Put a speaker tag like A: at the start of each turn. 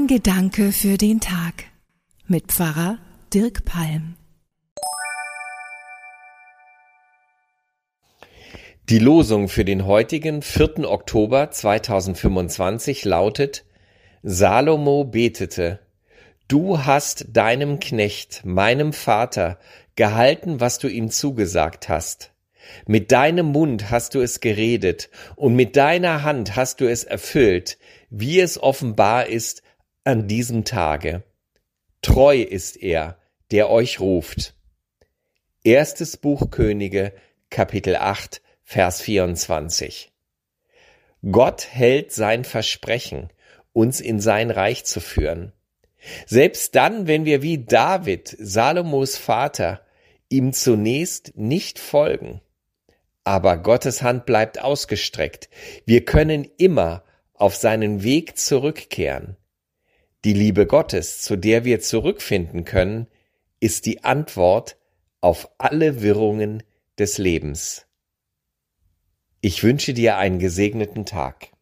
A: Ein Gedanke für den Tag mit Pfarrer Dirk Palm.
B: Die Losung für den heutigen 4. Oktober 2025 lautet: Salomo betete: Du hast deinem Knecht, meinem Vater, gehalten, was du ihm zugesagt hast. Mit deinem Mund hast du es geredet und mit deiner Hand hast du es erfüllt, wie es offenbar ist an diesem Tage. Treu ist er, der euch ruft. 1. Buch Könige, Kapitel 8, Vers 24. Gott hält sein Versprechen, uns in sein Reich zu führen. Selbst dann, wenn wir wie David, Salomos Vater, ihm zunächst nicht folgen. Aber Gottes Hand bleibt ausgestreckt. Wir können immer auf seinen Weg zurückkehren. Die Liebe Gottes, zu der wir zurückfinden können, ist die Antwort auf alle Wirrungen des Lebens. Ich wünsche dir einen gesegneten Tag.